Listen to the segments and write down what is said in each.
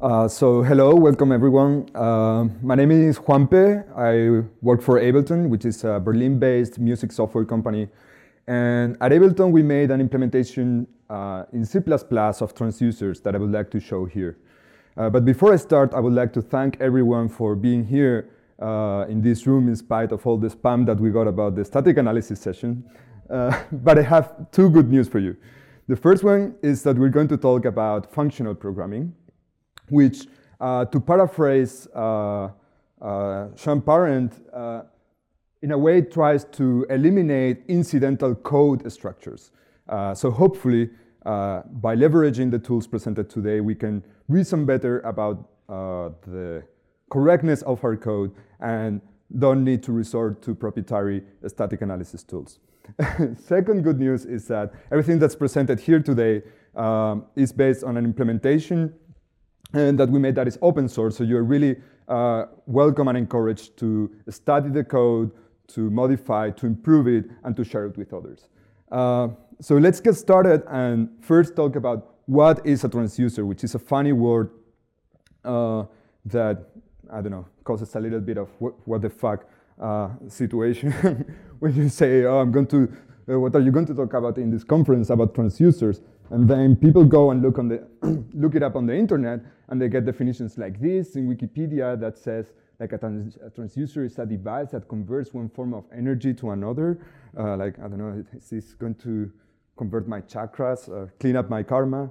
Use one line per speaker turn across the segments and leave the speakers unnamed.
Hello, welcome everyone. My name is Juanpe. I work for Ableton, which is a Berlin-based music software company. And at Ableton, we made an implementation in C++ of transducers that I would like to show here. But before I start, I would like to thank everyone for being here in this room in spite of all the spam that we got about the static analysis session. But I have two good news for you. The first one is that we're going to talk about functional programming, which, to paraphrase Sean Parent, in a way tries to eliminate incidental code structures. So hopefully, by leveraging the tools presented today, we can reason better about the correctness of our code and don't need to resort to proprietary static analysis tools. Second good news is that everything that's presented here today is based on an implementation and that we made that is open source, so you're really welcome and encouraged to study the code, to modify, to improve it, and to share it with others. So let's get started and first talk about what is a transducer, which is a funny word that, I don't know, causes a little bit of what the fuck situation when you say, oh, what are you going to talk about in this conference about transducers? And then people go and look it up on the internet, and they get definitions like this in Wikipedia that says like a transducer is a device that converts one form of energy to another. Like, I don't know, is this going to convert my chakras or clean up my karma?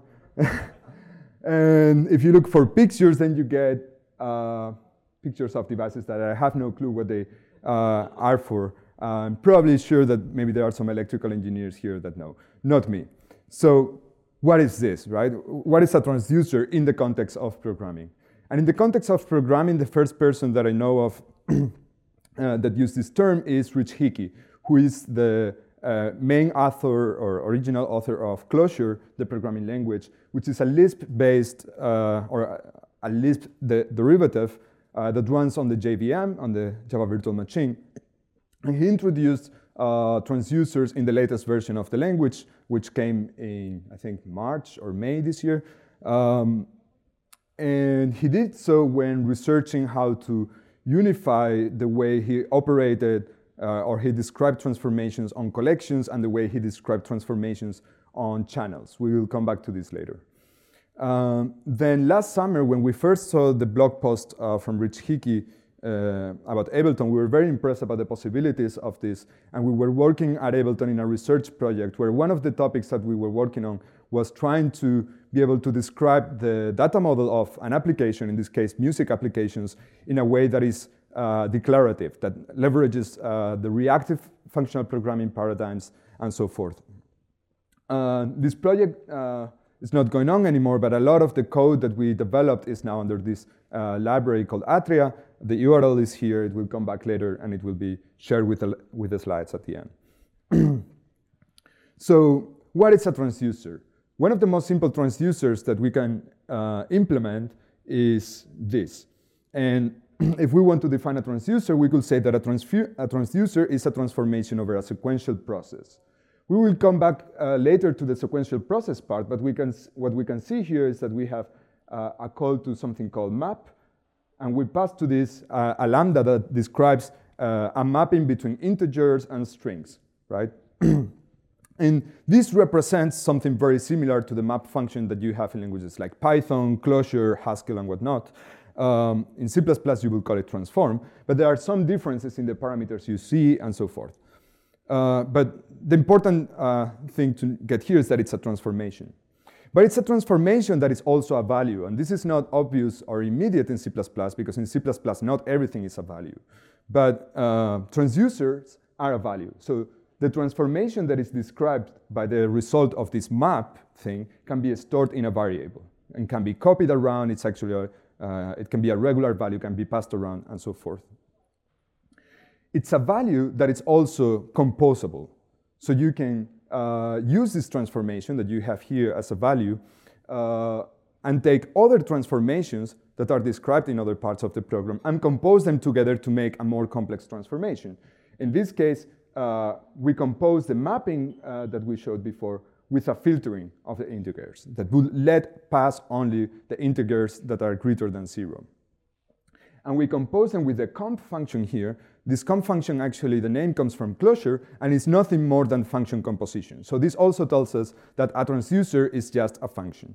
And if you look for pictures, then you get pictures of devices that I have no clue what they are for. I'm probably sure that maybe there are some electrical engineers here that know, not me. So what is this, right? What is a transducer in the context of programming? And in the context of programming, the first person that I know of that used this term is Rich Hickey, who is the main author or original author of Clojure, the programming language, which is a Lisp-based or a Lisp derivative that runs on the JVM, on the Java Virtual Machine. And he introduced transducers in the latest version of the language, which came in, I think, March or May this year. And he did so when researching how to unify the way he operated or he described transformations on collections and the way he described transformations on channels. We will come back to this later. Then last summer, when we first saw the blog post from Rich Hickey about Ableton, we were very impressed about the possibilities of this, and we were working at Ableton in a research project where one of the topics that we were working on was trying to be able to describe the data model of an application, in this case music applications, in a way that is declarative, that leverages the reactive functional programming paradigms and so forth. This project is not going on anymore, but a lot of the code that we developed is now under this library called Atria. The URL is here. It will come back later, and it will be shared with the slides at the end. So what is a transducer? One of the most simple transducers that we can implement is this. And if we want to define a transducer, we could say that a transducer is a transformation over a sequential process. We will come back later to the sequential process part, but what we can see here is that we have a call to something called map, and we pass to this a lambda that describes a mapping between integers and strings, right? And this represents something very similar to the map function that you have in languages like Python, Clojure, Haskell, and whatnot. In C++, you will call it transform, but there are some differences in the parameters you see and so forth. But the important thing to get here is that it's a transformation. But it's a transformation that is also a value, and this is not obvious or immediate in C++, because in C++ not everything is a value. But transducers are a value. So the transformation that is described by the result of this map thing can be stored in a variable and can be copied around. It's actually it can be a regular value, can be passed around, and so forth. It's a value that is also composable. So you can use this transformation that you have here as a value and take other transformations that are described in other parts of the program and compose them together to make a more complex transformation. In this case, we compose the mapping that we showed before with a filtering of the integers that will let pass only the integers that are greater than 0. And we compose them with the comp function here. This comp function, actually, the name comes from Clojure, and it's nothing more than function composition. So this also tells us that a transducer is just a function.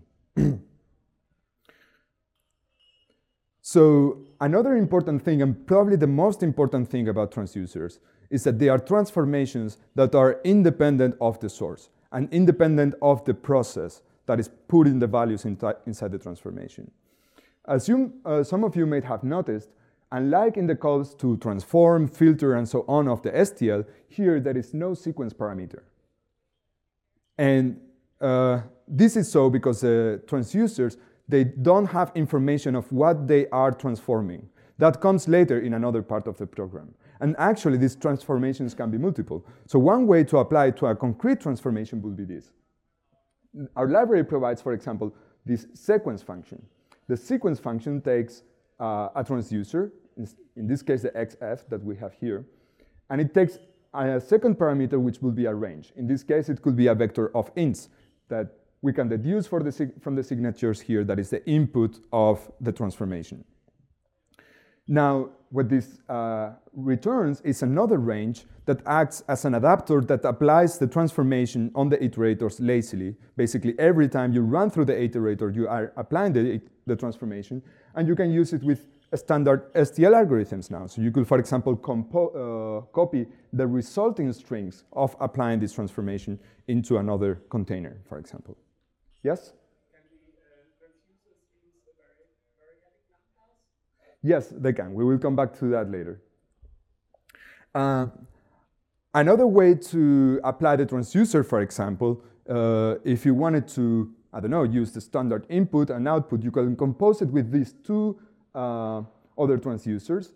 So another important thing, and probably the most important thing about transducers, is that they are transformations that are independent of the source and independent of the process that is putting the values inside the transformation. As some of you may have noticed, unlike in the calls to transform, filter, and so on of the STL, here there is no sequence parameter. And this is so because the transducers, they don't have information of what they are transforming. That comes later in another part of the program. And actually, these transformations can be multiple. So one way to apply it to a concrete transformation would be this. Our library provides, for example, this sequence function. The sequence function takes a transducer, in this case the XF that we have here, and it takes a second parameter which will be a range. In this case, it could be a vector of ints that we can deduce from the signatures here, that is the input of the transformation. Now, what this returns is another range that acts as an adapter that applies the transformation on the iterators lazily. Basically, every time you run through the iterator, you are applying the transformation, and you can use it with standard STL algorithms now. So you could, for example, copy the resulting strings of applying this transformation into another container, for example. Yes?
Can the transducers use a variadic numpals?
Yes, they can. We will come back to that later. Another way to apply the transducer, for example, if you wanted to, I don't know, use the standard input and output, you can compose it with these two other transducers.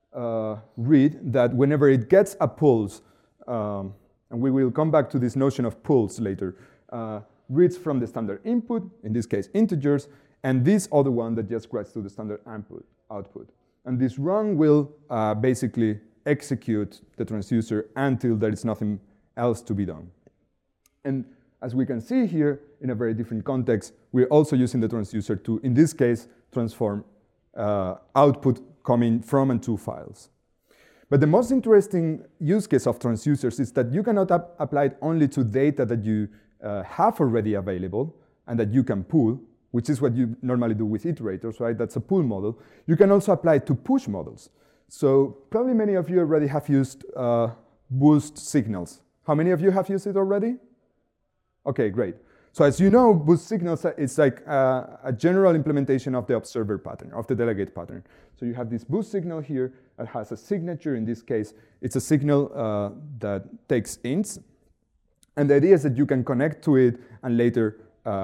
Read that whenever it gets a pulse, and we will come back to this notion of pulse later, reads from the standard input, in this case integers, and this other one that just writes to the standard output. And this run will basically execute the transducer until there is nothing else to be done. And as we can see here, in a very different context, we're also using the transducer to, in this case, transform output coming from and to files. But the most interesting use case of transducers is that you cannot apply it only to data that you have already available and that you can pull, which is what you normally do with iterators, right? That's a pull model. You can also apply it to push models. So probably many of you already have used boost signals. How many of you have used it already? Okay, great. So as you know, boost signals is like a general implementation of the observer pattern, of the delegate pattern. So you have this boost signal here that has a signature. In this case, it's a signal that takes ints. And the idea is that you can connect to it and later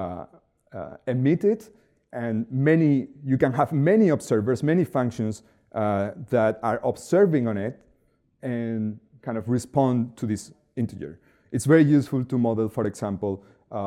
emit it. And you can have many observers, many functions that are observing on it and kind of respond to this integer. It's very useful to model, for example,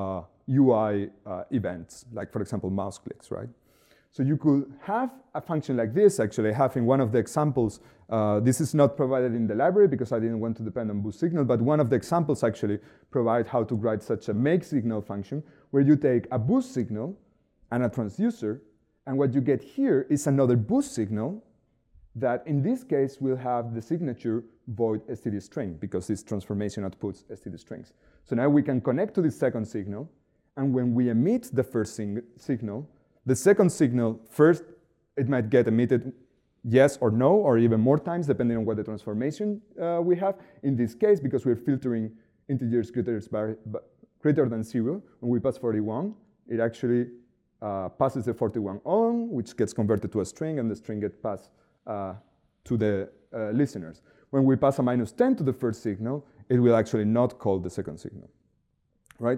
UI events, like, for example, mouse clicks, right? So you could have a function like this. Actually, I have in one of the examples, this is not provided in the library because I didn't want to depend on boost signal, but one of the examples actually provide how to write such a make signal function where you take a boost signal and a transducer, and what you get here is another boost signal that in this case will have the signature void std string because this transformation outputs std strings. So now we can connect to this second signal, and when we emit the first signal, the second signal, first it might get emitted yes or no, or even more times, depending on what the transformation we have. In this case, because we're filtering integers greater than 0, when we pass 41, it actually passes the 41 on, which gets converted to a string, and the string gets passed to the listeners. When we pass a -10 to the first signal, it will actually not call the second signal, right?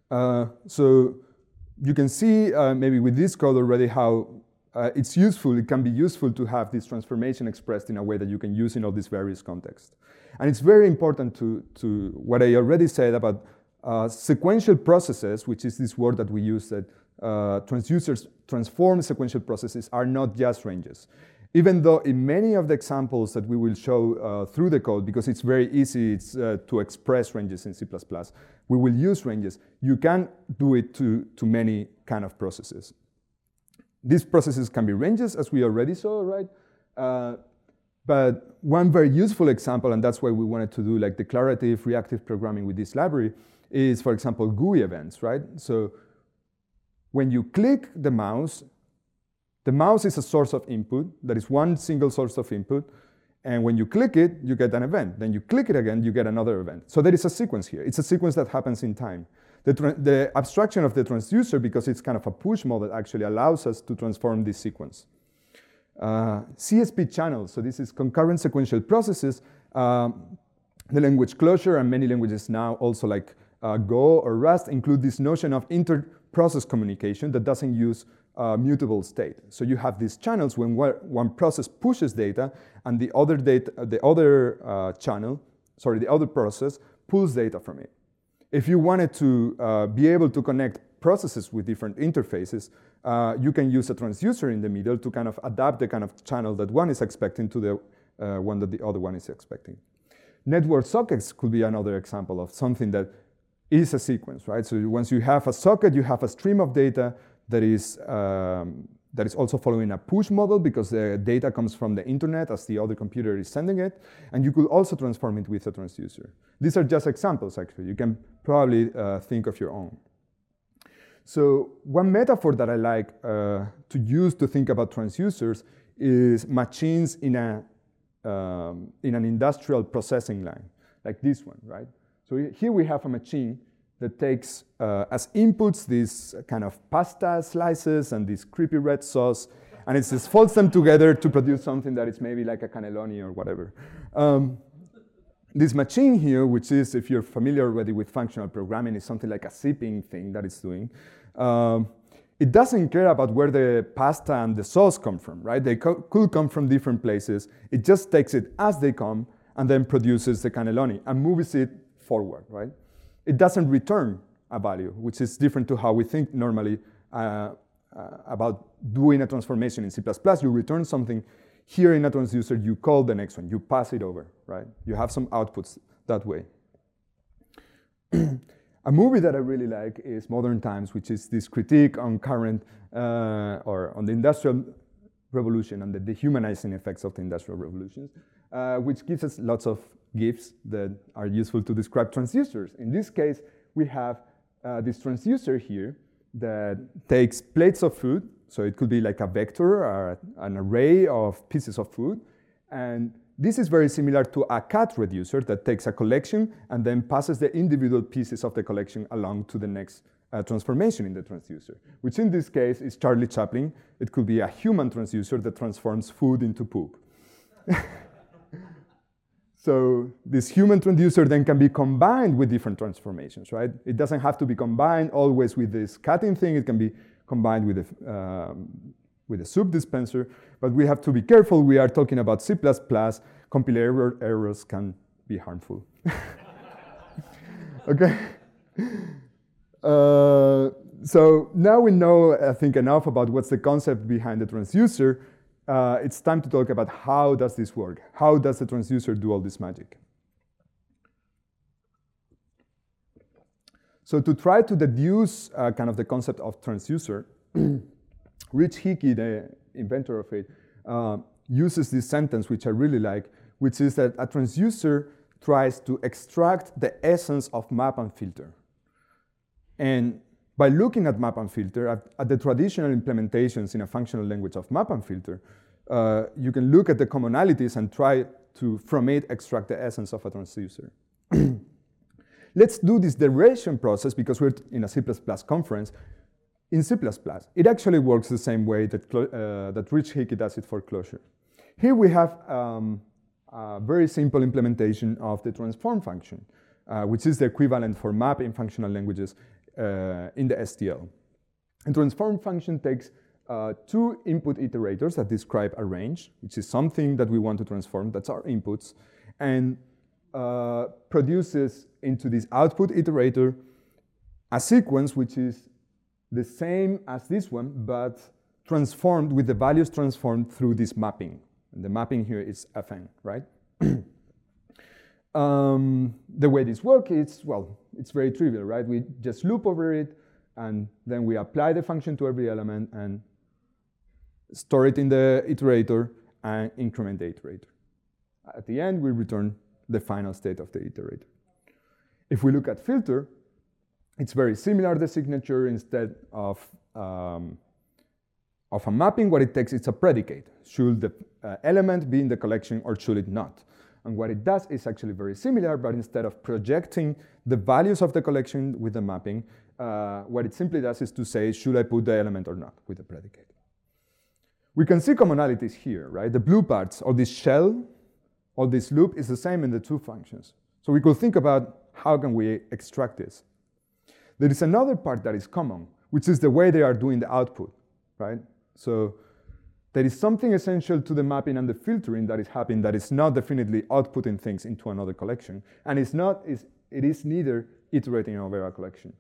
So you can see maybe with this code already how it's useful. It can be useful to have this transformation expressed in a way that you can use in all these various contexts. And it's very important to what I already said about sequential processes, which is this word that we use that transducers transform sequential processes are not just ranges. Even though in many of the examples that we will show through the code, because it's very easy to express ranges in C++, we will use ranges. You can do it to many kind of processes. These processes can be ranges, as we already saw, right? But one very useful example, and that's why we wanted to do like declarative reactive programming with this library, is, for example, GUI events, right? So when you click the mouse is a source of input. That is one single source of input. And when you click it, you get an event. Then you click it again, you get another event. So there is a sequence here. It's a sequence that happens in time. The abstraction of the transducer, because it's kind of a push model, actually allows us to transform this sequence. CSP channels, so this is concurrent sequential processes. The language Clojure and many languages now, also like Go or Rust, include this notion of inter-process communication that doesn't use mutable state. So you have these channels when one process pushes data and the other process pulls data from it. If you wanted to be able to connect processes with different interfaces, you can use a transducer in the middle to kind of adapt the kind of channel that one is expecting to the one that the other one is expecting. Network sockets could be another example of something that is a sequence, right? So once you have a socket, you have a stream of data that is also following a push model because the data comes from the internet as the other computer is sending it, and you could also transform it with a transducer. These are just examples, actually. You can probably think of your own. So one metaphor that I like to use to think about transducers is machines in an industrial processing line, like this one, right? So here we have a machine that takes as inputs these kind of pasta slices and this creepy red sauce, and it just folds them together to produce something that is maybe like a cannelloni or whatever. This machine here, which is, if you're familiar already with functional programming, is something like a zipping thing that it's doing. It doesn't care about where the pasta and the sauce come from, right? They could come from different places. It just takes it as they come and then produces the cannelloni and moves it forward, right? It doesn't return a value, which is different to how we think normally about doing a transformation in C++. You return something. Here in a transducer, you call the next one. You pass it over, right? You have some outputs that way. A movie that I really like is Modern Times, which is this critique on current or on the Industrial Revolution and the dehumanizing effects of the Industrial Revolutions, which gives us lots of GIFs that are useful to describe transducers. In this case, we have this transducer here that takes plates of food. So it could be like a vector or an array of pieces of food. And this is very similar to a CAT reducer that takes a collection and then passes the individual pieces of the collection along to the next transformation in the transducer, which in this case is Charlie Chaplin. It could be a human transducer that transforms food into poop. So this human transducer then can be combined with different transformations, right? It doesn't have to be combined always with this cutting thing. It can be combined with a soup dispenser, but we have to be careful. We are talking about C++. Compiler errors can be harmful. Okay. So now we know, I think, enough about what's the concept behind the transducer. It's time to talk about how does this work? How does the transducer do all this magic? So to try to deduce kind of the concept of transducer, Rich Hickey, the inventor of it, uses this sentence, which I really like, which is that a transducer tries to extract the essence of map and filter. And by looking at map and filter, at the traditional implementations in a functional language of map and filter, you can look at the commonalities and try to, from it, extract the essence of a transducer. Let's do this derivation process because we're in a C++ conference. In C++, it actually works the same way that Rich Hickey does it for Clojure. Here we have a very simple implementation of the transform function, which is the equivalent for map in functional languages in the STL. And transform function takes two input iterators that describe a range, which is something that we want to transform, that's our inputs, and produces into this output iterator a sequence which is the same as this one, but transformed with the values transformed through this mapping. And the mapping here is Fn, right? The way this works is, well, it's very trivial, right? We just loop over it, and then we apply the function to every element and store it in the iterator and increment the iterator. At the end, we return the final state of the iterator. If we look at filter, it's very similar. The signature, instead of a mapping, what it takes is a predicate. Should the element be in the collection or should it not? And what it does is actually very similar, but instead of projecting the values of the collection with the mapping, what it simply does is to say, should I put the element or not with the predicate? We can see commonalities here, right? The blue parts, or this shell, or this loop is the same in the two functions. So we could think about how can we extract this. There is another part that is common, which is the way they are doing the output, right? So there is something essential to the mapping and the filtering that is happening that is not definitely outputting things into another collection. And it is neither iterating over a collection.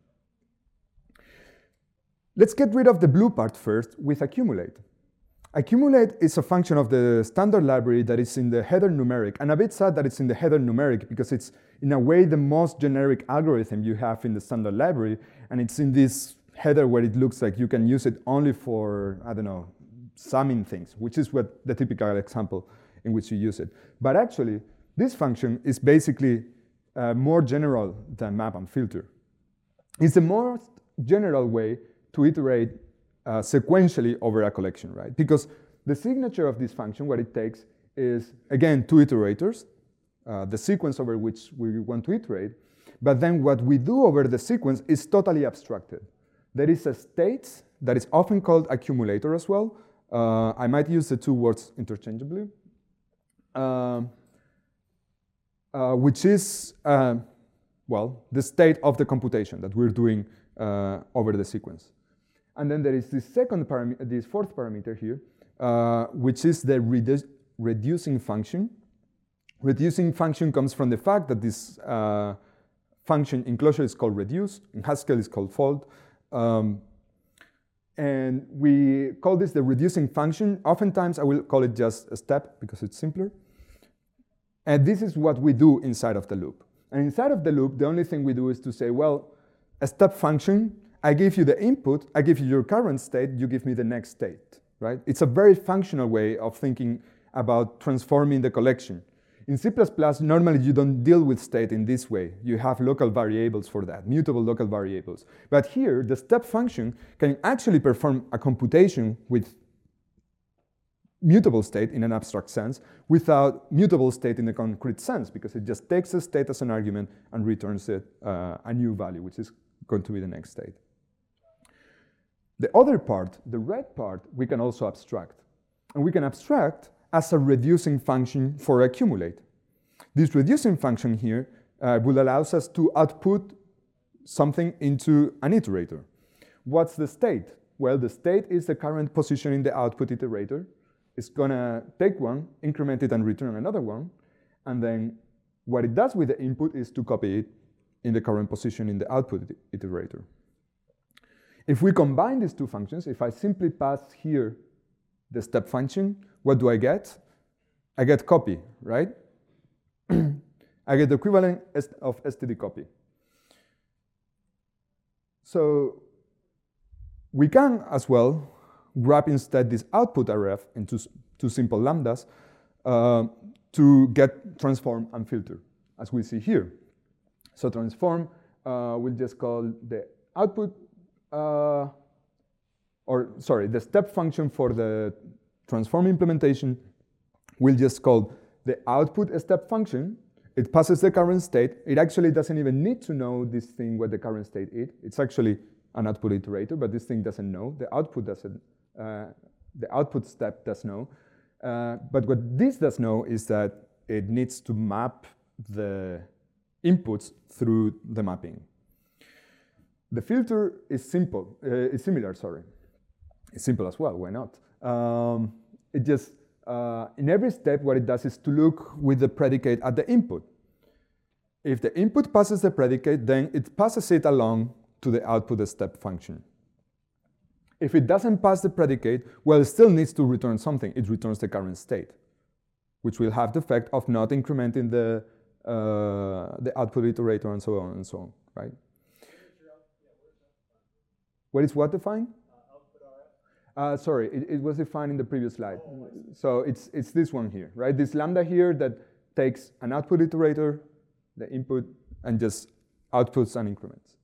Let's get rid of the blue part first with accumulate. Accumulate is a function of the standard library that is in the header numeric. And a bit sad that it's in the header numeric because it's, in a way, the most generic algorithm you have in the standard library. And it's in this header where it looks like you can use it only for, I don't know, summing things, which is what the typical example in which you use it. But actually, this function is basically more general than map and filter. It's the most general way to iterate sequentially over a collection, right? Because the signature of this function, what it takes is, again, two iterators, the sequence over which we want to iterate, but then what we do over the sequence is totally abstracted. There is a state that is often called accumulator as well. I might use the two words interchangeably, which is, well, the state of the computation that we're doing over the sequence. And then there is this fourth parameter here, which is the reducing function. Reducing function comes from the fact that this function in Clojure is called reduce, in Haskell is called fold. And we call this the reducing function. Oftentimes I will call it just a step because it's simpler. And this is what we do inside of the loop. And inside of the loop, the only thing we do is to say, well, a step function, I give you the input, I give you your current state, you give me the next state, right? It's a very functional way of thinking about transforming the collection. In C++, normally you don't deal with state in this way. You have local variables for that, mutable local variables. But here, the step function can actually perform a computation with mutable state in an abstract sense without mutable state in a concrete sense, because it just takes a state as an argument and returns it a new value, which is going to be the next state. The other part, the red part, we can also abstract. And we can abstract as a reducing function for accumulate. This reducing function here will allow us to output something into an iterator. What's the state? Well, the state is the current position in the output iterator. It's gonna take one, increment it, and return another one. And then what it does with the input is to copy it in the current position in the output iterator. If we combine these two functions, if I simply pass here the step function, what do I get? I get copy, right? I get the equivalent of std copy. So we can as well wrap instead this output ref into two simple lambdas to get transform and filter, as we see here. So transform, we'll just call the output, the step function for the transform implementation, we'll just call the output step function. It passes the current state. It actually doesn't even need to know this thing what the current state is. It's actually an output iterator, but this thing doesn't know. The output doesn't. The output step does know. But what this does know is that it needs to map the inputs through the mapping. The filter is simple. It's similar. Sorry, it's simple as well. Why not? It just in every step, what it does is to look with the predicate at the input. If the input passes the predicate, then it passes it along to the output step function. If it doesn't pass the predicate, well, it still needs to return something. It returns the current state, which will have the effect of not incrementing the output iterator and so on, right? What is what defined? Sorry, it was defined in the previous slide. So it's this one here, right? This lambda here that takes an output iterator, the input, and just outputs and increments.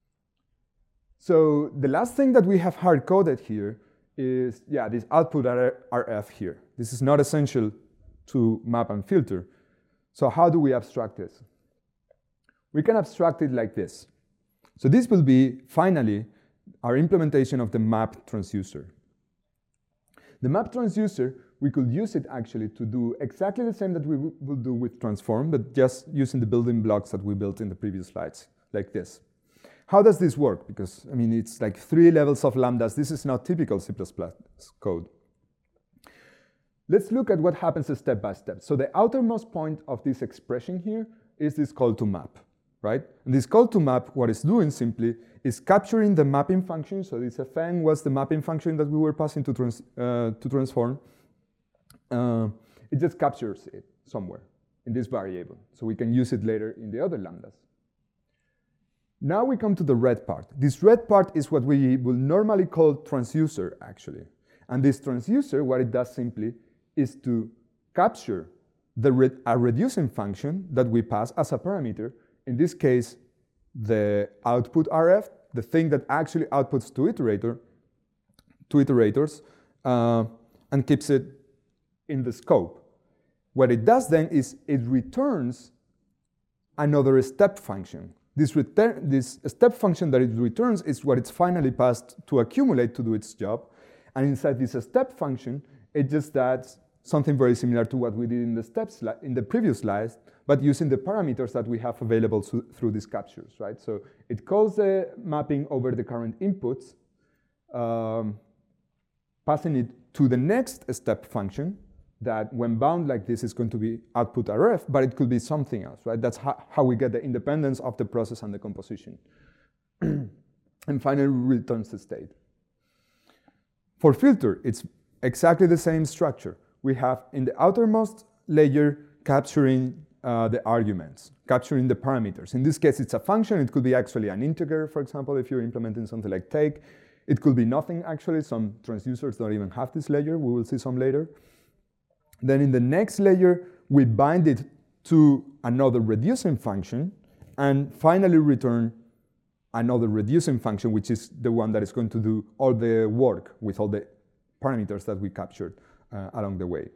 So the last thing that we have hard-coded here is, this output RF here. This is not essential to map and filter. So how do we abstract this? We can abstract it like this. So this will be, finally, our implementation of the map transducer. The map transducer, we could use it actually to do exactly the same that we will do with transform, but just using the building blocks that we built in the previous slides, like this. How does this work? Because, I mean, it's like 3 levels of lambdas. This is not typical C++ code. Let's look at what happens step by step. So the outermost point of this expression here is this call to map, right? And this call to map, what it's doing simply is capturing the mapping function. So this fn was the mapping function that we were passing to transform. It just captures it somewhere in this variable. So we can use it later in the other lambdas. Now we come to the red part. This red part is what we will normally call transducer, actually. And this transducer, what it does simply is to capture a reducing function that we pass as a parameter, in this case, the output RF, the thing that actually outputs two iterators, and keeps it in the scope. What it does then is it returns another step function. This step function that it returns is what it's finally passed to accumulate to do its job. And inside this step function, it just adds something very similar to what we did in the previous slides, but using the parameters that we have available through these captures, right? So it calls the mapping over the current inputs, passing it to the next step function that when bound like this is going to be output RF, but it could be something else, right? That's how we get the independence of the process and the composition. And finally returns the state. For filter, it's exactly the same structure. We have in the outermost layer capturing the arguments, capturing the parameters. In this case, it's a function. It could be actually an integer, for example, if you're implementing something like take. It could be nothing, actually. Some transducers don't even have this layer. We will see some later. Then in the next layer, we bind it to another reducing function, and finally return another reducing function, which is the one that is going to do all the work with all the parameters that we captured along the way.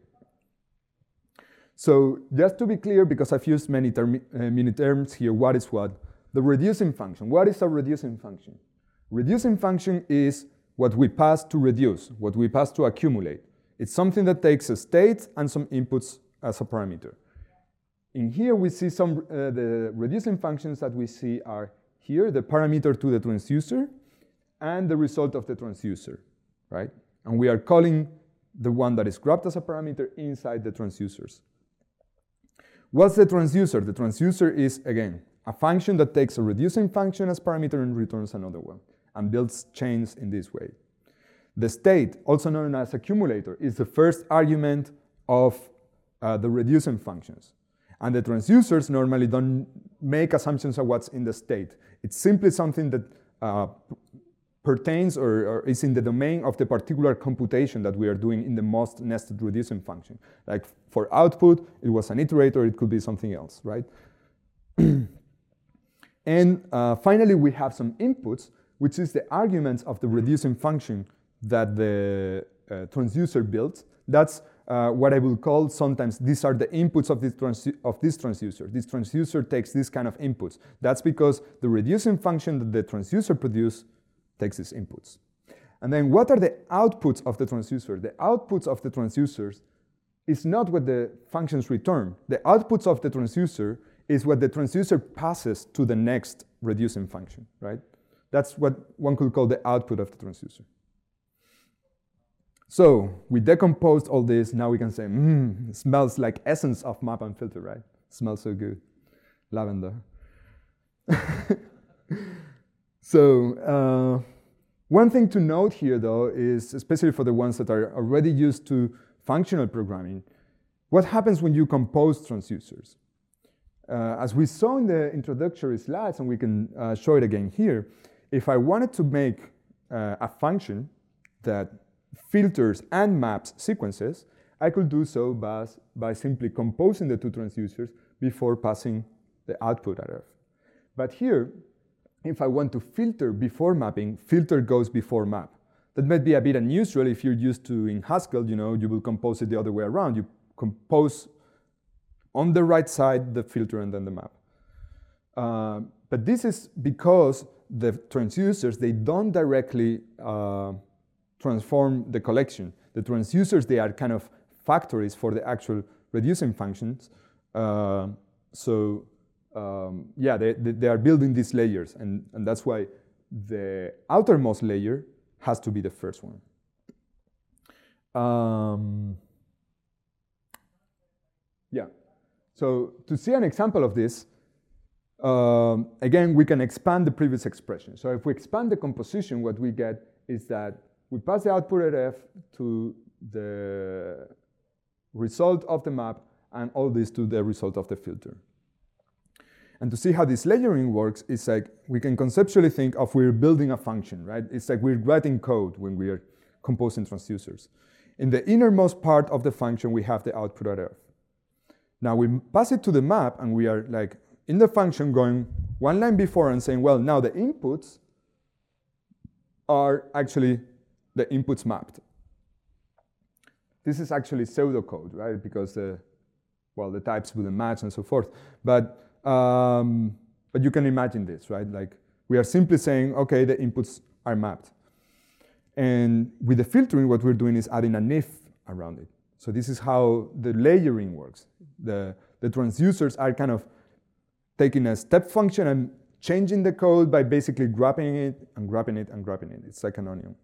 So just to be clear, because I've used many terms here, what is what? The reducing function. What is a reducing function? Reducing function is what we pass to reduce, what we pass to accumulate. It's something that takes a state and some inputs as a parameter. In here, we see some, the reducing functions that we see are here, the parameter to the transducer, and the result of the transducer, right? And we are calling the one that is grabbed as a parameter inside the transducers. What's the transducer? The transducer is, again, a function that takes a reducing function as parameter and returns another one, and builds chains in this way. The state, also known as accumulator, is the first argument of the reducing functions. And the transducers normally don't make assumptions of what's in the state. It's simply something that pertains or is in the domain of the particular computation that we are doing in the most nested reducing function. Like for output, it was an iterator, it could be something else, right? And finally, we have some inputs, which is the arguments of the reducing function that the transducer builds. That's what I will call sometimes, these are the inputs of this transducer. This transducer takes this kind of inputs. That's because the reducing function that the transducer produces takes these inputs. And then what are the outputs of the transducer? The outputs of the transducers is not what the functions return. The outputs of the transducer is what the transducer passes to the next reducing function, right? That's what one could call the output of the transducer. So we decomposed all this. Now we can say, it smells like essence of map and filter, right? Smells so good. Lavender. So One thing to note here, though, is especially for the ones that are already used to functional programming, what happens when you compose transducers? As we saw in the introductory slides, and we can show it again here, if I wanted to make a function that filters and maps sequences, I could do so by simply composing the two transducers before passing the output RF. But here, if I want to filter before mapping, filter goes before map. That might be a bit unusual if you're used to, in Haskell, you will compose it the other way around. You compose on the right side the filter and then the map. But this is because the transducers, they don't directly transform the collection. The transducers, they are kind of factories for the actual reducing functions. Yeah, they are building these layers, and that's why the outermost layer has to be the first one. Yeah, so to see an example of this, again, we can expand the previous expression. So if we expand the composition, what we get is that we pass the output RF to the result of the map, and all this to the result of the filter. And to see how this layering works, it's like we can conceptually think of we're building a function, right? It's like we're writing code when we are composing transducers. In the innermost part of the function, we have the output RF. Now we pass it to the map, and we are like in the function going one line before and saying, well, now the inputs are actually the inputs mapped. This is actually pseudocode, right? Because the types wouldn't match and so forth. But you can imagine this, right? Like we are simply saying, okay, the inputs are mapped. And with the filtering, what we're doing is adding an if around it. So this is how the layering works. The transducers are kind of taking a step function and changing the code by basically grabbing it and grabbing it and grabbing it. It's like an onion.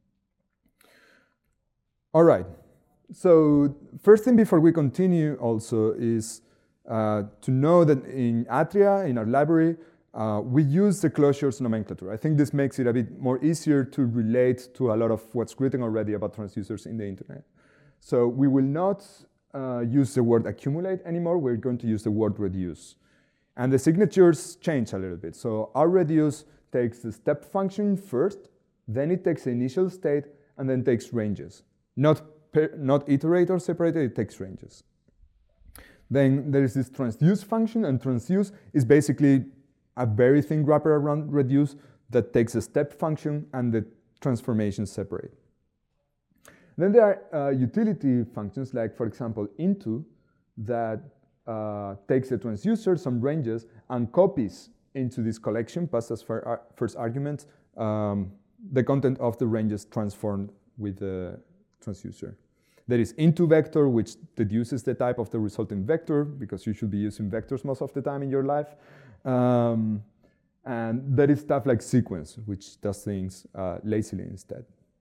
All right. So first thing before we continue also is to know that in Atria, in our library, we use the closures nomenclature. I think this makes it a bit more easier to relate to a lot of what's written already about transducers in the internet. So we will not use the word accumulate anymore. We're going to use the word reduce. And the signatures change a little bit. So our reduce takes the step function first, then it takes the initial state, and then takes ranges. Not iterate or separate, it takes ranges. Then there is this transduce function, and transduce is basically a very thin wrapper around reduce that takes a step function and the transformations separate. Then there are utility functions like, for example, into, that takes the transducer, some ranges, and copies into this collection, passed as first argument, the content of the ranges transformed with the transducer. There is into vector, which deduces the type of the resulting vector, because you should be using vectors most of the time in your life. And there is stuff like sequence, which does things lazily instead.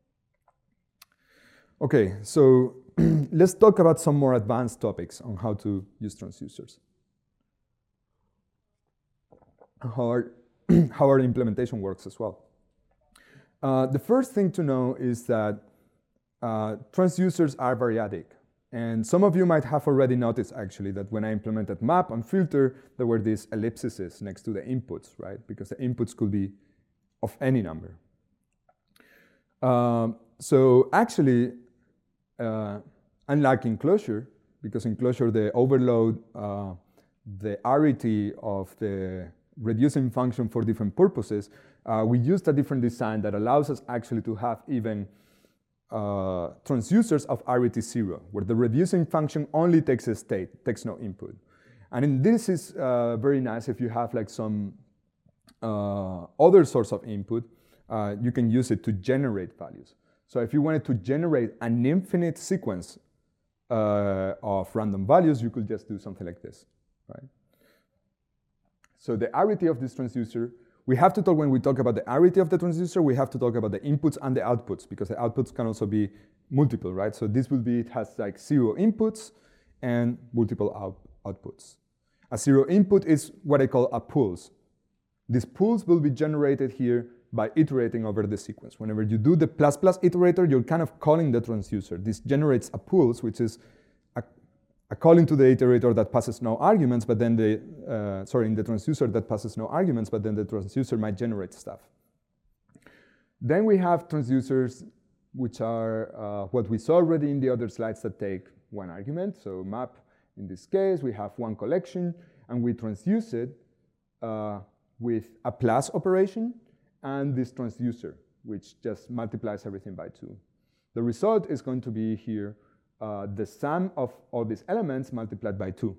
Okay, so let's talk about some more advanced topics on how to use transducers. How our implementation works as well. The first thing to know is that transducers are variadic. And some of you might have already noticed, actually, that when I implemented map and filter, there were these ellipses next to the inputs, right? Because the inputs could be of any number. So actually, unlike in Clojure, because in Clojure the overload, the arity of the reducing function for different purposes, we used a different design that allows us actually to have even transducers of arity 0, where the reducing function only takes a state, takes no input. And this is very nice if you have like some other source of input, you can use it to generate values. So if you wanted to generate an infinite sequence of random values, you could just do something like this, right? So the arity of this transducer, we have to talk, when we talk about the arity of the transducer, we have to talk about the inputs and the outputs, because the outputs can also be multiple, right? So this will be, it has like 0 inputs and multiple outputs. A 0 input is what I call a pulse. These pulse will be generated here by iterating over the sequence. Whenever you do the plus plus iterator, you're kind of calling the transducer. This generates a pulse, which is a calling to the iterator that passes no arguments, but then in the transducer that passes no arguments, but then the transducer might generate stuff. Then we have transducers, which are what we saw already in the other slides, that take one argument. So map, in this case, we have one collection, and we transduce it with a plus operation and this transducer, which just multiplies everything by 2. The result is going to be here the sum of all these elements multiplied by 2.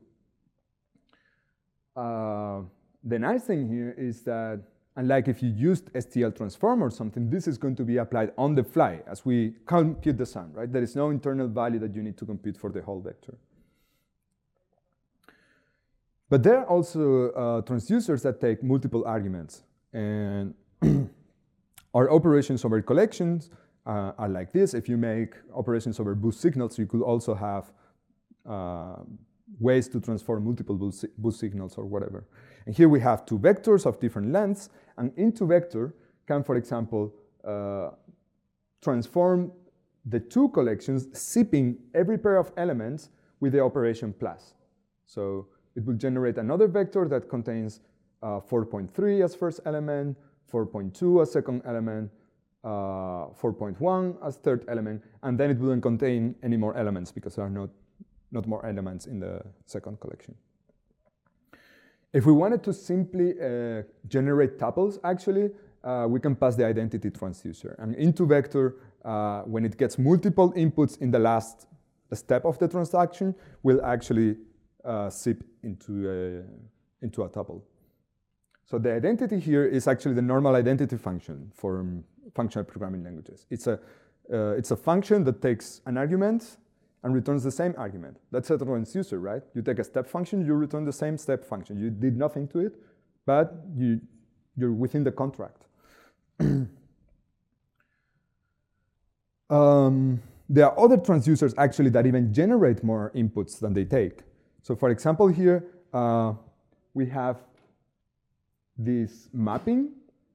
The nice thing here is that, unlike if you used STL transform or something, this is going to be applied on the fly as we compute the sum, right? There is no internal value that you need to compute for the whole vector. But there are also transducers that take multiple arguments. And our operations over collections are like this. If you make operations over boost signals, you could also have ways to transform multiple boost signals or whatever. And here we have 2 vectors of different lengths, and into vector can, for example, transform the 2 collections, zipping every pair of elements with the operation plus. So it will generate another vector that contains 4.3 as first element, 4.2 as second element, 4.1 as third element, and then it wouldn't contain any more elements because there are not more elements in the second collection. If we wanted to simply generate tuples, actually, we can pass the identity transducer. And into vector, when it gets multiple inputs in the last step of the transaction, will actually zip into a tuple. So the identity here is actually the normal identity function for functional programming languages. It's a function that takes an argument and returns the same argument. That's a transducer, right? You take a step function, you return the same step function. You did nothing to it, but you're within the contract. There are other transducers actually that even generate more inputs than they take. So for example, here we have this mapping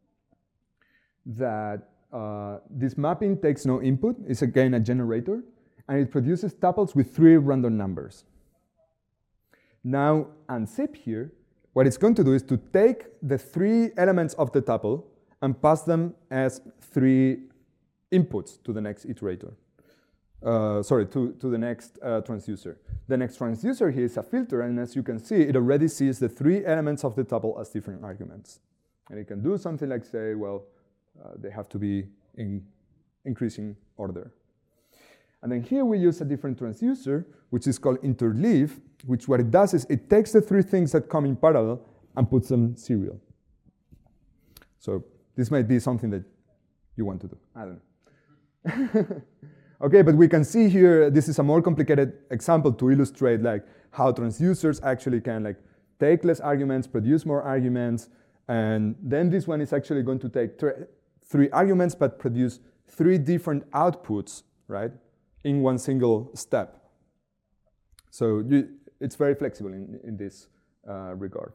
that this mapping takes no input. It's again a generator, and it produces tuples with 3 random numbers. Now, unzip here, what it's going to do is to take the 3 elements of the tuple and pass them as 3 inputs to the next iterator. To the next transducer. The next transducer here is a filter, and as you can see, it already sees the 3 elements of the tuple as different arguments. And it can do something like say, well, they have to be in increasing order. And then here we use a different transducer, which is called interleave, which what it does is it takes the 3 things that come in parallel and puts them serial. So this might be something that you want to do. I don't know. Okay, but we can see here, this is a more complicated example to illustrate like how transducers actually can like take less arguments, produce more arguments, and then this one is actually going to take 3 arguments but produce 3 different outputs, right, in one single step. So it's very flexible in this regard.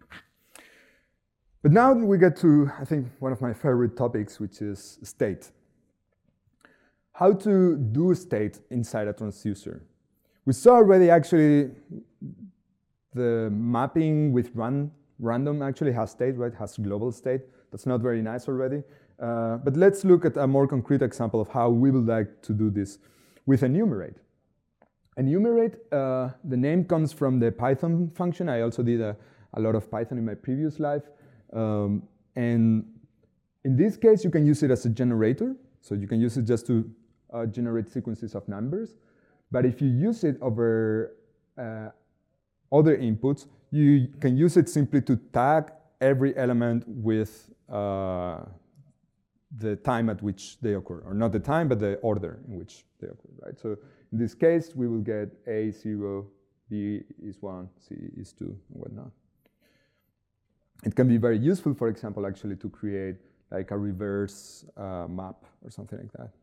But now we get to, I think, one of my favorite topics, which is state. How to do state inside a transducer. We saw already actually the mapping with random actually has state, right? Has global state. That's not very nice already. But let's look at a more concrete example of how we would like to do this with enumerate. Enumerate, the name comes from the Python function. I also did a lot of Python in my previous life. And in this case, you can use it as a generator. So you can use it just to generate sequences of numbers. But if you use it over other inputs, you can use it simply to tag every element with the time at which they occur, or not the time, but the order in which they occur, right? So in this case, we will get A 0, B is 1, C is 2, and whatnot. It can be very useful, for example, actually to create like a reverse map or something like that.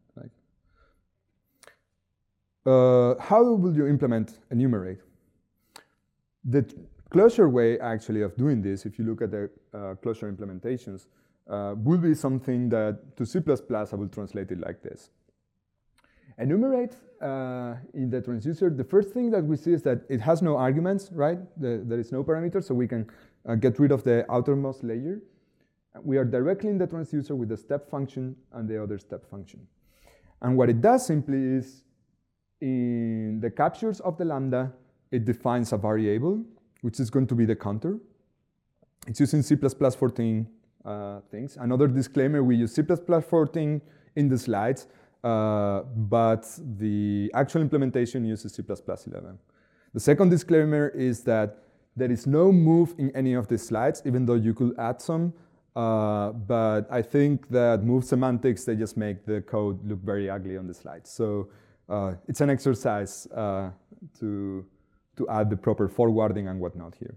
How will you implement enumerate? The Clojure way actually of doing this, if you look at the Clojure implementations, will be something that to C++ I will translate it like this. Enumerate in the transducer, the first thing that we see is that it has no arguments, right? There is no parameter, so we can get rid of the outermost layer. We are directly in the transducer with the step function and the other step function. And what it does simply is, in the captures of the lambda, it defines a variable, which is going to be the counter. It's using C++14 things. Another disclaimer, we use C++14 in the slides, but the actual implementation uses C++11. The second disclaimer is that there is no move in any of the slides, even though you could add some. But I think that move semantics, they just make the code look very ugly on the slides. So it's an exercise to add the proper forwarding and whatnot here.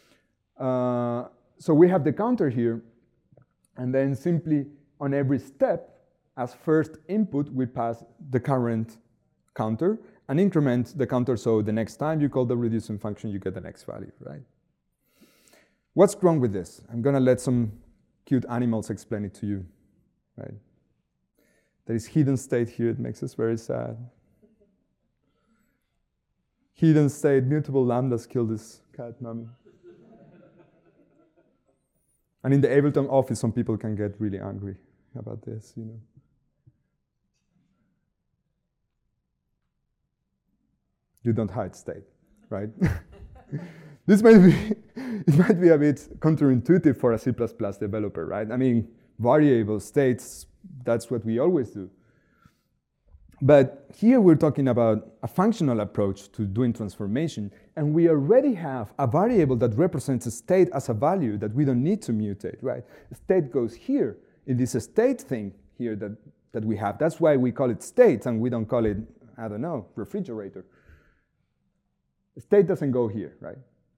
So we have the counter here, and then simply on every step, as first input, we pass the current counter and increment the counter, so the next time you call the reducing function, you get the next value, right? What's wrong with this? I'm gonna let some cute animals explain it to you, right? There is hidden state here, it makes us very sad. Hidden state, mutable lambdas kill this cat mommy. And in the Ableton office, some people can get really angry about this, you know. You don't hide state, right? This might be a bit counterintuitive for a C++ developer, right? I mean, variable states, that's what we always do. But here we're talking about a functional approach to doing transformation, and we already have a variable that represents a state as a value that we don't need to mutate, right? State goes here in this state thing here that we have. That's why we call it state, and we don't call it, I don't know, refrigerator. State doesn't go here, right?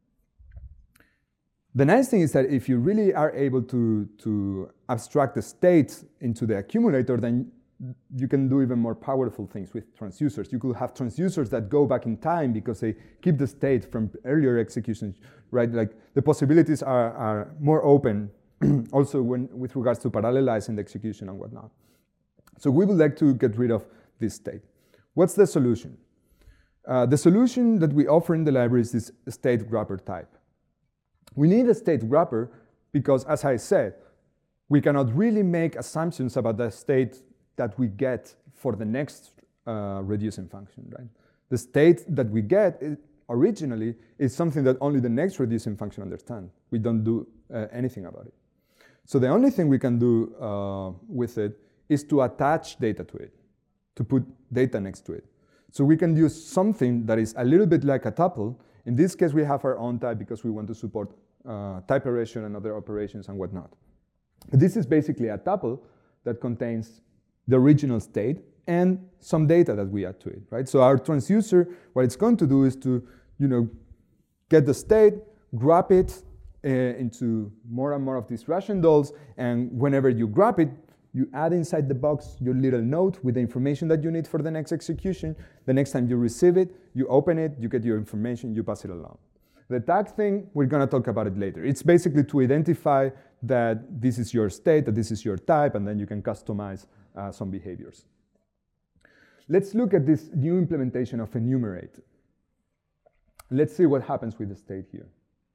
The nice thing is that if you really are able to abstract the state into the accumulator, then you can do even more powerful things with transducers. You could have transducers that go back in time because they keep the state from earlier executions, right? Like the possibilities are more open also with regards to parallelizing the execution and whatnot. So we would like to get rid of this state. What's the solution? The solution that we offer in the library is this state wrapper type. We need a state wrapper because, as I said, we cannot really make assumptions about the state that we get for the next reducing function, right? The state that we get originally is something that only the next reducing function understands. We don't do anything about it. So the only thing we can do with it is to attach data to it, to put data next to it. So we can use something that is a little bit like a tuple. In this case, we have our own type because we want to support type erosion and other operations and whatnot. This is basically a tuple that contains the original state and some data that we add to it, right? So our transducer, what it's going to do is to, get the state, grab it into more and more of these Russian dolls, and whenever you grab it, you add inside the box your little note with the information that you need for the next execution. The next time you receive it, you open it, you get your information, you pass it along. The tag thing, we're gonna talk about it later. It's basically to identify that this is your state, that this is your type, and then you can customize some behaviors. Let's look at this new implementation of enumerate. Let's see what happens with the state here.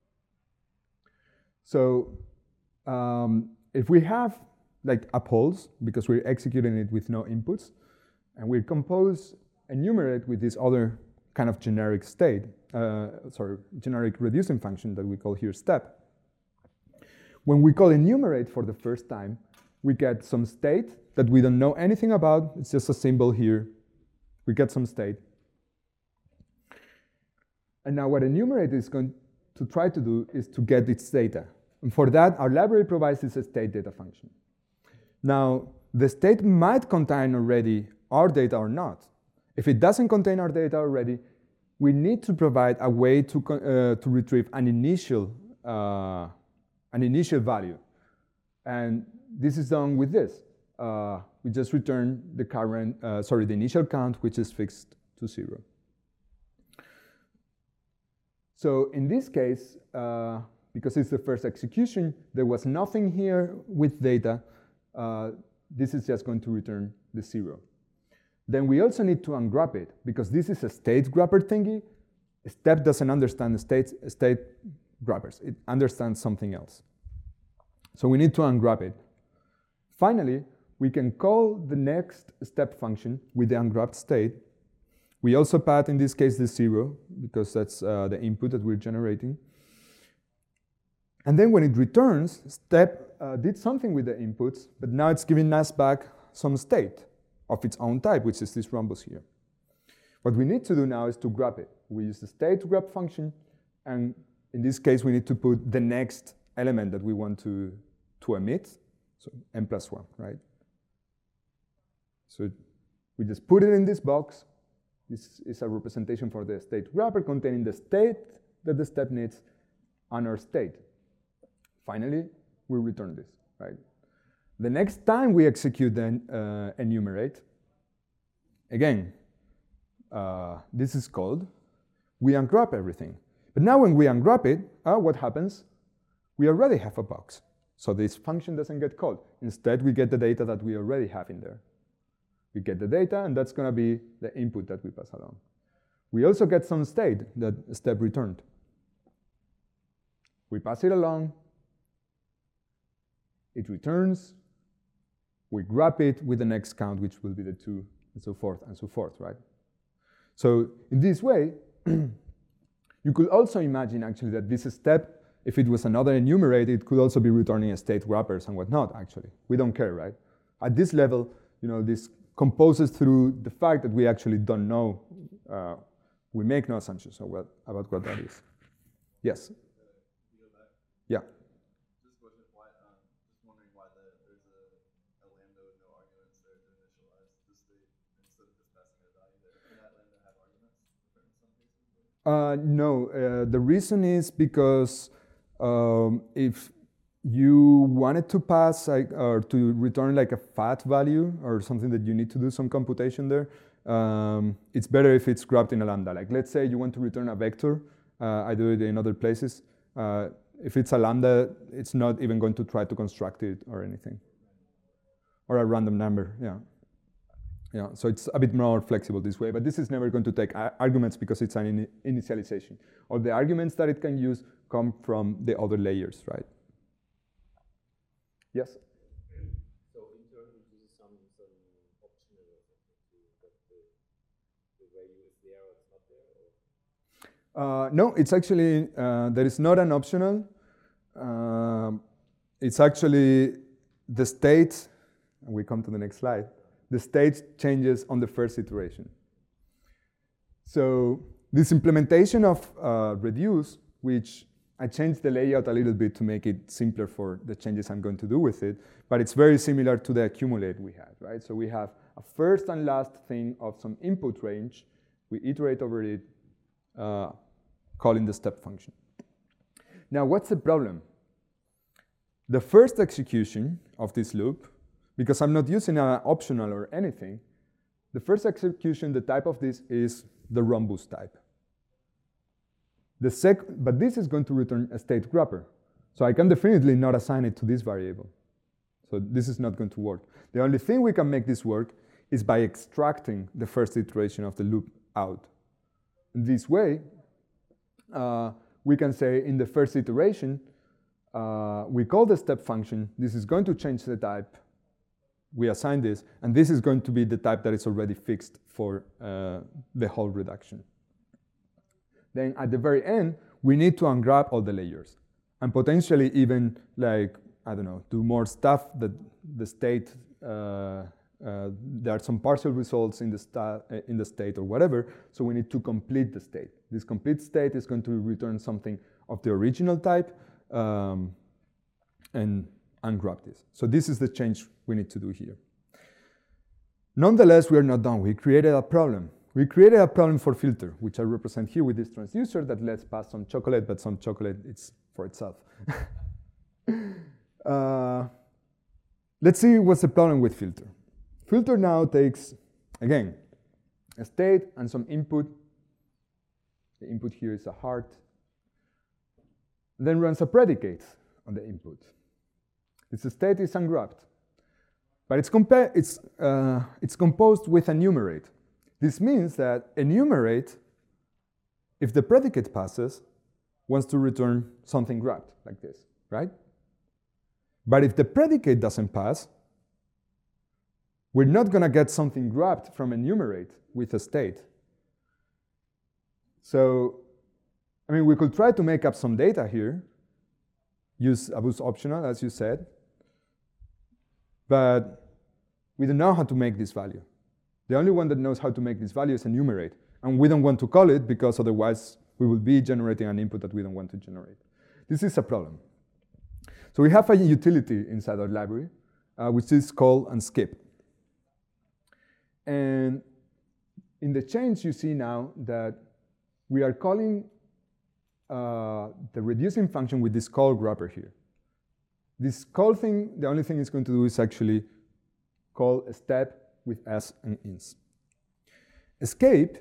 So if we have like a pulse, because we're executing it with no inputs, and we compose enumerate with this other kind of generic state, generic reducing function that we call here step. When we call enumerate for the first time, we get some state that we don't know anything about. It's just a symbol here. We get some state. And now what enumerate is going to try to do is to get its data. And for that, our library provides this state data function. Now, the state might contain already our data or not. If it doesn't contain our data already, we need to provide a way to retrieve an initial value. And this is done with this. We just return the current, the initial count, which is fixed to 0. So in this case, because it's the first execution, there was nothing here with data. This is just going to return the 0. Then we also need to unwrap it, because this is a state grabber thingy. Step doesn't understand state grabbers. It understands something else. So we need to unwrap it. Finally, we can call the next step function with the unwrapped state. We also pass, in this case, the 0, because that's the input that we're generating. And then when it returns, step did something with the inputs, but now it's giving us back some state of its own type, which is this rhombus here. What we need to do now is to grab it. We use the state grab function, and in this case, we need to put the next element that we want to emit, so n+1, right? So we just put it in this box. This is a representation for the state grabber containing the state that the step needs and our state. Finally, we return this, right? The next time we execute the enumerate, again, this is called, we unwrap everything. But now when we unwrap it, what happens? We already have a box. So this function doesn't get called. Instead, we get the data that we already have in there. We get the data, and that's going to be the input that we pass along. We also get some state that step returned. We pass it along. It returns. We grab it with the next count, which will be the 2, and so forth, right? So in this way, you could also imagine actually that this step, if it was another enumerate, it could also be returning a state grabbers and whatnot, actually. We don't care, right? At this level, this composes through the fact that we actually don't know, we make no assumptions about what that is. Yes? Yeah.
Just question, just wondering why there's a lambda with no arguments there to initialize the state instead of just passing a value there. Can that lambda have arguments in some cases?
No, the reason is because if you wanted to pass or to return like a fat value or something that you need to do some computation there, it's better if it's grabbed in a lambda. Like let's say you want to return a vector. I do it in other places. If it's a lambda, it's not even going to try to construct it or anything. Or a random number, yeah. Yeah, so it's a bit more flexible this way, but this is never going to take arguments because it's an initialization. All the arguments that it can use come from the other layers, right? Yes?
So internally, this is some optional or something, but the value is there or it's not there? Or?
No, it's actually, there is not an optional. It's actually the state, and we come to the next slide. The state changes on the first iteration. So this implementation of reduce, which I changed the layout a little bit to make it simpler for the changes I'm going to do with it, but it's very similar to the accumulate we had, right? So we have a first and last thing of some input range. We iterate over it, calling the step function. Now, what's the problem? The first execution of this loop, because I'm not using an optional or anything, the first execution, the type of this is the rhombus type. But this is going to return a state grabber. So I can definitely not assign it to this variable. So this is not going to work. The only thing we can make this work is by extracting the first iteration of the loop out. In this way, we can say in the first iteration, we call the step function. This is going to change the type. We assign this, and this is going to be the type that is already fixed for the whole reduction. Then at the very end, we need to unwrap all the layers and potentially even like, I don't know, do more stuff that the state, there are some partial results in the state or whatever, so we need to complete the state. This complete state is going to return something of the original type and unwrap this. So this is the change we need to do here. Nonetheless, we are not done. We created a problem. We created a problem for filter, which I represent here with this transducer that lets pass some chocolate, but some chocolate it's for itself. Let's see what's the problem with filter. Filter now takes, again, a state and some input. The input here is a heart. then runs a predicate on the input. Its state is unwrapped, but it's composed with enumerate. This means that enumerate, if the predicate passes, wants to return something wrapped like this, right? But if the predicate doesn't pass, we're not going to get something wrapped from enumerate with a state. So, I mean, we could try to make up some data here, use abuse optional, as you said, but we don't know how to make this value. The only one that knows how to make this value is enumerate, and we don't want to call it because otherwise we will be generating an input that we don't want to generate. This is a problem. So we have a utility inside our library, which is call and skip. And in the change, you see now that we are calling the reducing function with this call wrapper here. This call thing, the only thing it's going to do is actually call a step with s and ins. Skip,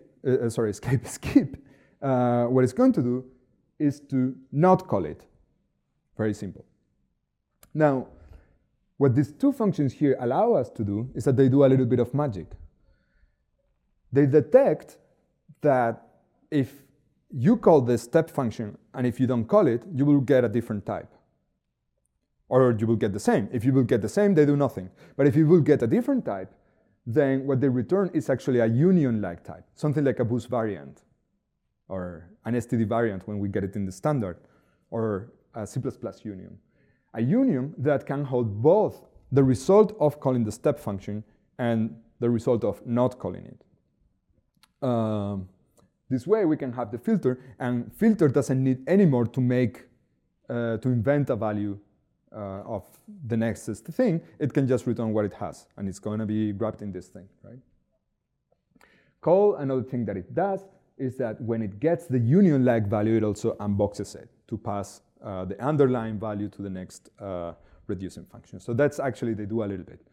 what it's going to do is to not call it. Very simple. Now, what these two functions here allow us to do is that they do a little bit of magic. They detect that if you call the step function and if you don't call it, you will get a different type. Or you will get the same. If you will get the same, they do nothing. But if you will get a different type, then what they return is actually a union-like type, something like a boost variant, or an STD variant when we get it in the standard, or a C++ union. A union that can hold both the result of calling the step function and the result of not calling it. This way we can have the filter, and filter doesn't need anymore to invent a value of the next thing. It can just return what it has, and it's going to be wrapped in this thing, right? Call, another thing that it does is that when it gets the union-like value, it also unboxes it to pass the underlying value to the next reducing function. So that's actually, they do a little bit.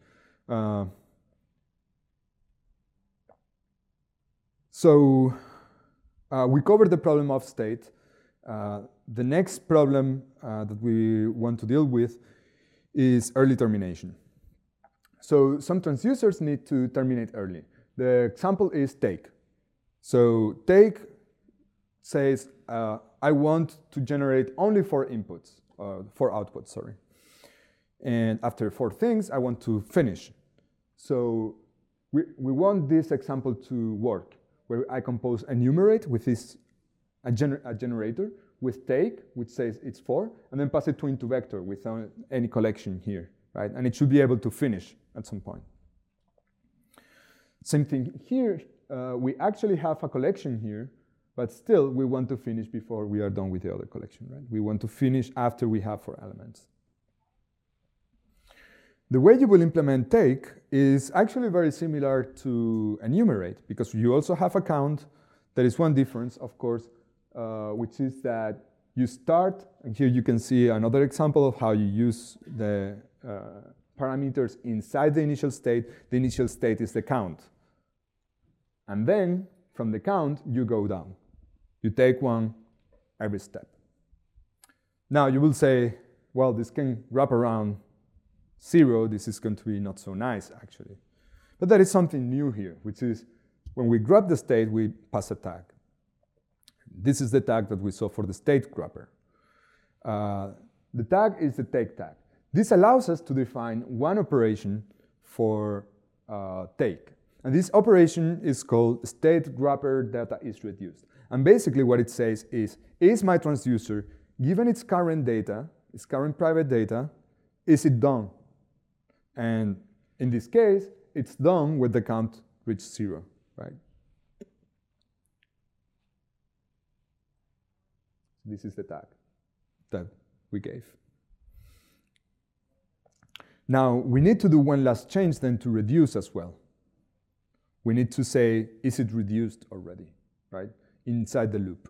We covered the problem of state. The next problem that we want to deal with is early termination. So some transducers need to terminate early. The example is take. So take says, I want to generate only 4 inputs, 4 outputs, sorry. And after 4 things, I want to finish. So we want this example to work, where I compose enumerate with a generator, with take, which says it's 4, and then pass it to into vector without any collection here, right? And it should be able to finish at some point. Same thing here. We actually have a collection here, but still we want to finish before we are done with the other collection, right? We want to finish after we have 4 elements. The way you will implement take is actually very similar to enumerate, because you also have a count. There is one difference, of course, which is that you start, and here you can see another example of how you use the parameters inside the initial state. The initial state is the count. And then, from the count, you go down. You take 1 every step. Now, you will say, well, this can wrap around 0. This is going to be not so nice, actually. But there is something new here, which is when we grab the state, we pass a tag. This is the tag that we saw for the state grabber. The tag is the take tag. This allows us to define one operation for take. And this operation is called state grabber data is reduced. And basically what it says is my transducer, given its current data, its current private data, is it done? And in this case, it's done when the count reaches 0, right? This is the tag that we gave. Now, we need to do one last change then to reduce as well. We need to say, is it reduced already, right? Inside the loop.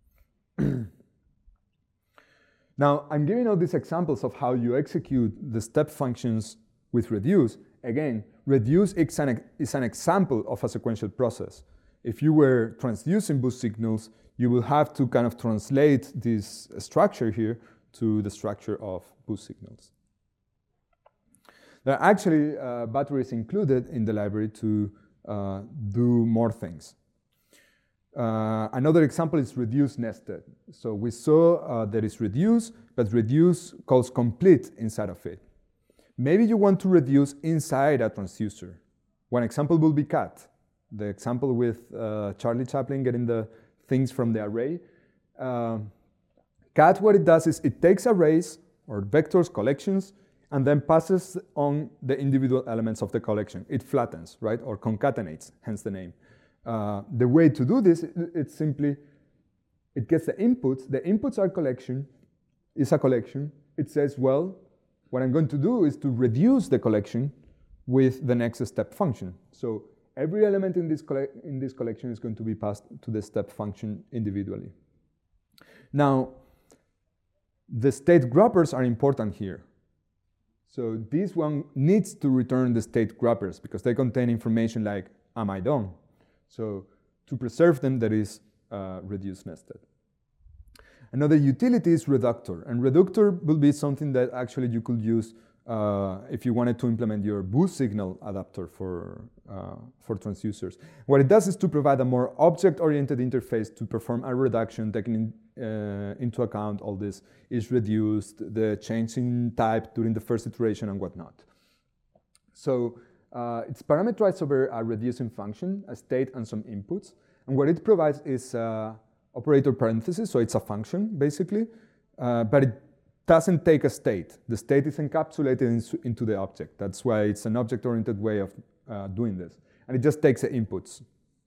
Now, I'm giving all these examples of how you execute the step functions with reduce. Again, reduce is an example of a sequential process. if you were transducing boost signals, you will have to kind of translate this structure here to the structure of boost signals. There are actually batteries included in the library to do more things. Another example is reduce nested. So we saw there is reduce, but reduce calls complete inside of it. Maybe you want to reduce inside a transducer. One example will be CAT. The example with Charlie Chaplin getting the things from the array. CAT, what it does is it takes arrays or vectors, collections, and then passes on the individual elements of the collection. It flattens, right, or concatenates, hence the name. The way to do this, it's simply, it gets the inputs. The inputs are is a collection. It says, well, what I'm going to do is to reduce the collection with the next step function. So every element in this collection is going to be passed to the step function individually. Now, the state grabbers are important here. So this one needs to return the state grabbers because they contain information like, am I done? So to preserve them, that is reduce nested. Another utility is reductor. And reductor will be something that actually you could use if you wanted to implement your boost signal adapter for transducers. What it does is to provide a more object-oriented interface to perform a reduction, taking into account all this is reduced, the change in type during the first iteration and whatnot. So it's parameterized over a reducing function, a state and some inputs. And what it provides is operator parenthesis, so it's a function basically, but it doesn't take a state. The state is encapsulated into the object. That's why it's an object-oriented way of doing this. And it just takes the inputs.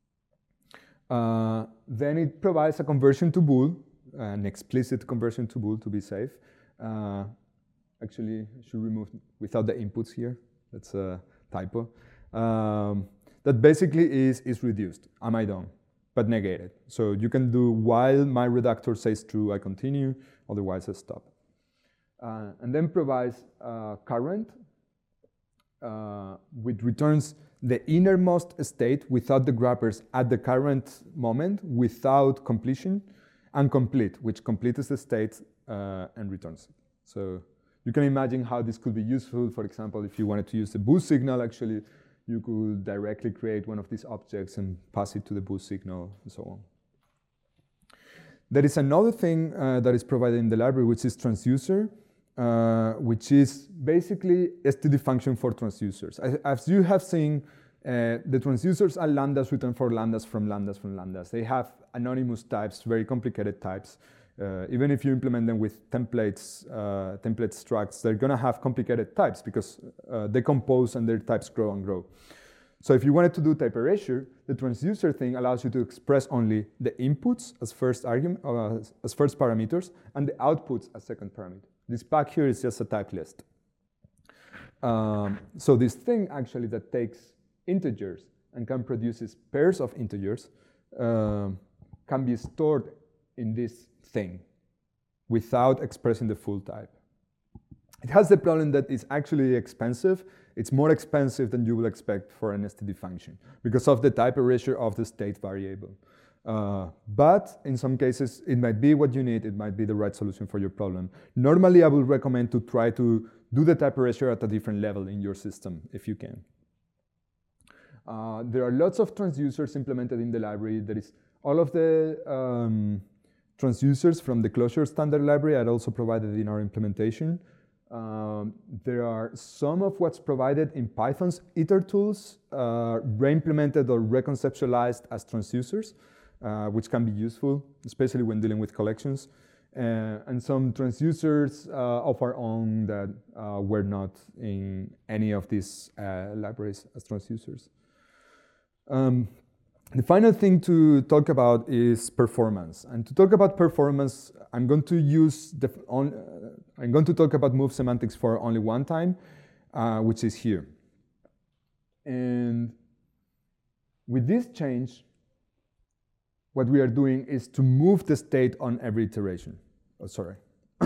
Then it provides a conversion to bool, an explicit conversion to bool to be safe. Actually, I should remove without the inputs here. That's a typo. That basically is reduced. Am I done? But negated. So you can do while my reductor says true, I continue, otherwise I stop. And then provides current, which returns the innermost state without the grabbers at the current moment, without completion, and complete, which completes the state and returns it. So you can imagine how this could be useful. For example, if you wanted to use the boost signal, actually, you could directly create one of these objects and pass it to the boost signal and so on. There is another thing that is provided in the library, which is transducer, which is basically STD function for transducers. As you have seen, the transducers are lambdas written for lambdas from lambdas from lambdas. They have anonymous types, very complicated types. Even if you implement them with templates, template structs, they're going to have complicated types because they compose and their types grow and grow. So if you wanted to do type erasure, the transducer thing allows you to express only the inputs as first argument, as first parameters, and the outputs as second parameter. This pack here is just a type list. So this thing actually that takes integers and can produce pairs of integers can be stored in this thing without expressing the full type. It has the problem that it's actually expensive. It's more expensive than you will expect for an STD function because of the type erasure of the state variable. But in some cases, it might be what you need. It might be the right solution for your problem. Normally, I would recommend to try to do the type erasure at a different level in your system, if you can. There are lots of transducers implemented in the library. There is all of the transducers from the Clojure standard library are also provided in our implementation. There are some of what's provided in Python's itertools, re-implemented or reconceptualized as transducers, which can be useful, especially when dealing with collections. And some transducers of our own that were not in any of these libraries as transducers. The final thing to talk about is performance. And to talk about performance, I'm going to talk about move semantics for only one time, which is here. And with this change, what we are doing is to move the state on every iteration. Oh, sorry.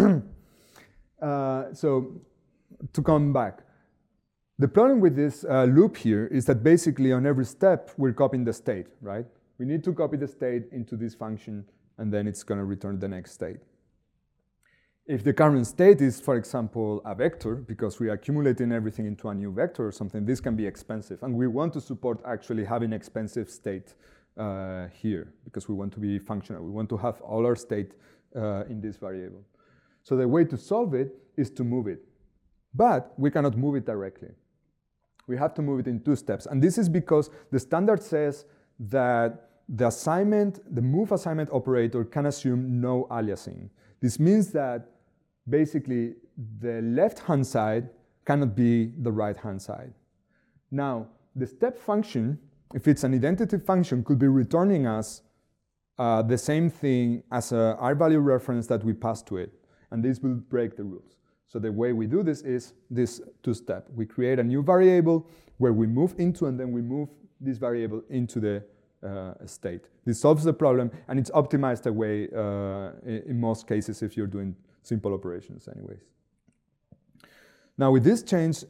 So to come back, the problem with this loop here is that basically on every step, we're copying the state, right? We need to copy the state into this function, and then it's going to return the next state. If the current state is, for example, a vector, because we are accumulating everything into a new vector or something, this can be expensive. And we want to support actually having expensive state here, because we want to be functional. We want to have all our state in this variable. So the way to solve it is to move it. But we cannot move it directly. We have to move it in 2 steps. And this is because the standard says that the move assignment operator can assume no aliasing. This means that basically the left-hand side cannot be the right-hand side. Now, the step function, if it's an identity function, could be returning us the same thing as a R-value reference that we pass to it. And this will break the rules. So the way we do this is this 2-step. We create a new variable where we move into, and then we move this variable into the state. This solves the problem, and it's optimized away in most cases if you're doing simple operations anyways. Now with this change,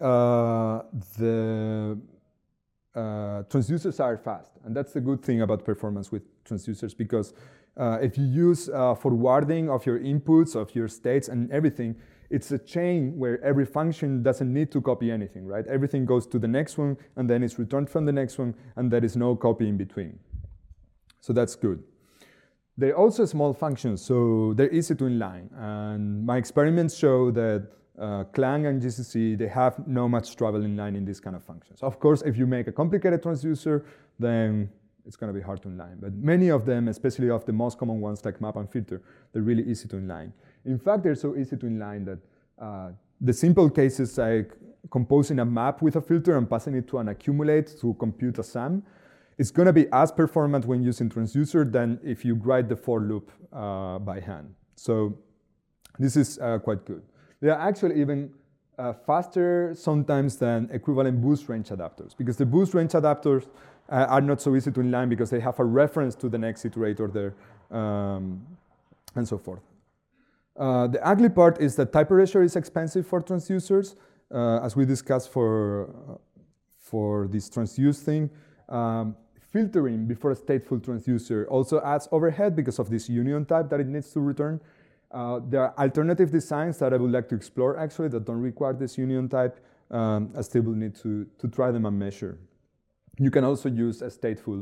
the transducers are fast, and that's the good thing about performance with transducers, because if you use forwarding of your inputs, of your states and everything, it's a chain where every function doesn't need to copy anything, right? Everything goes to the next one, and then it's returned from the next one, and there is no copy in between. So that's good. They're also small functions, so they're easy to inline. And my experiments show that Clang and GCC, they have no much trouble inlining these kind of functions. Of course, if you make a complicated transducer, then it's going to be hard to inline. But many of them, especially of the most common ones like map and filter, they're really easy to inline. In fact, they're so easy to inline that the simple cases like composing a map with a filter and passing it to an accumulate to compute a sum, it's going to be as performant when using transducer than if you write the for loop by hand. So this is quite good. They are actually even faster sometimes than equivalent boost range adapters, because the boost range adapters are not so easy to inline because they have a reference to the next iterator there and so forth. The ugly part is that type erasure is expensive for transducers, as we discussed for this transduce thing. Filtering before a stateful transducer also adds overhead because of this union type that it needs to return. There are alternative designs that I would like to explore actually that don't require this union type. I still will need to try them and measure. You can also use a stateful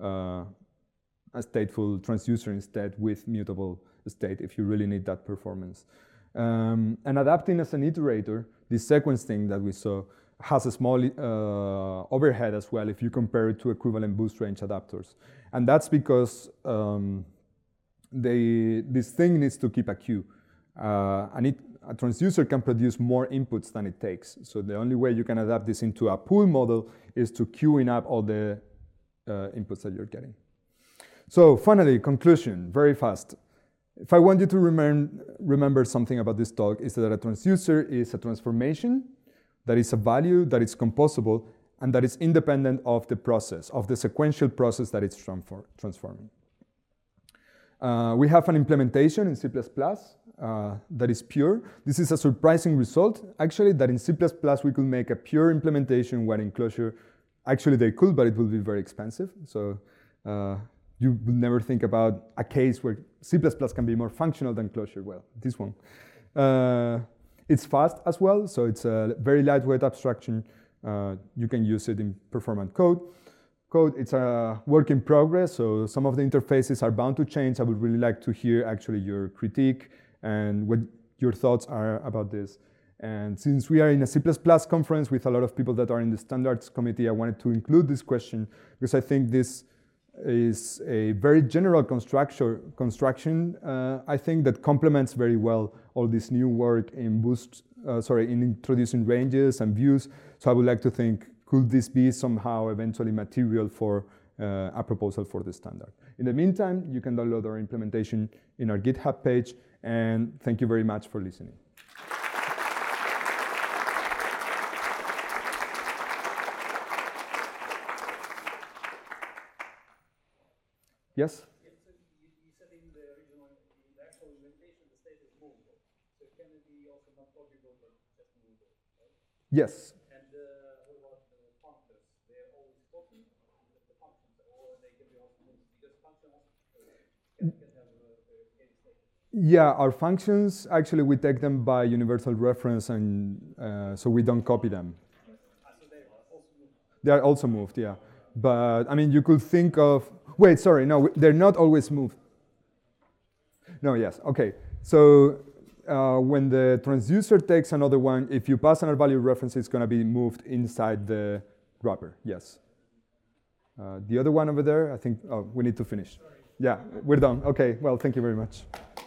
transducer instead with mutable state if you really need that performance. And adapting as an iterator, this sequence thing that we saw, has a small overhead as well if you compare it to equivalent boost range adapters. And that's because this thing needs to keep a queue. A transducer can produce more inputs than it takes. So the only way you can adapt this into a pool model is to queuing up all the inputs that you're getting. So finally, conclusion, very fast. If I want you to remember something about this talk, is that a transducer is a transformation, that is a value, that is composable, and that is independent of the process, of the sequential process that it's transforming. We have an implementation in C++ that is pure. This is a surprising result, actually, that in C++ we could make a pure implementation where in Clojure, actually they could, but it will be very expensive. So you would never think about a case where C++ can be more functional than Clojure. Well, this one. It's fast as well, so it's a very lightweight abstraction. You can use it in performant code. It's a work in progress, so some of the interfaces are bound to change. I would really like to hear actually your critique and what your thoughts are about this. And since we are in a C++ conference with a lot of people that are in the standards committee, I wanted to include this question because I think this is a very general construction, I think, that complements very well all this new work in in introducing ranges and views. So I would like to think, could this be somehow eventually material for a proposal for the standard? In the meantime, you can download our implementation in our GitHub page, and thank you very much for listening. Yes?
You said in the original, the actual implementation, the state is movable. So can it be also not copyable, but just movable, right?
Yes.
And what about the functors? They're always copied, the functions, or they can be also moved?
Yeah, our functions, actually, we take them by universal reference, and so we don't copy them. They are also moved, yeah. But, I mean, you could think of, wait, sorry, no, they're not always moved. No, yes, okay. So when the transducer takes another one, if you pass another value reference, it's gonna be moved inside the wrapper, yes. The other one over there, I think, oh, we need to finish. Yeah, we're done. Okay, well, thank you very much.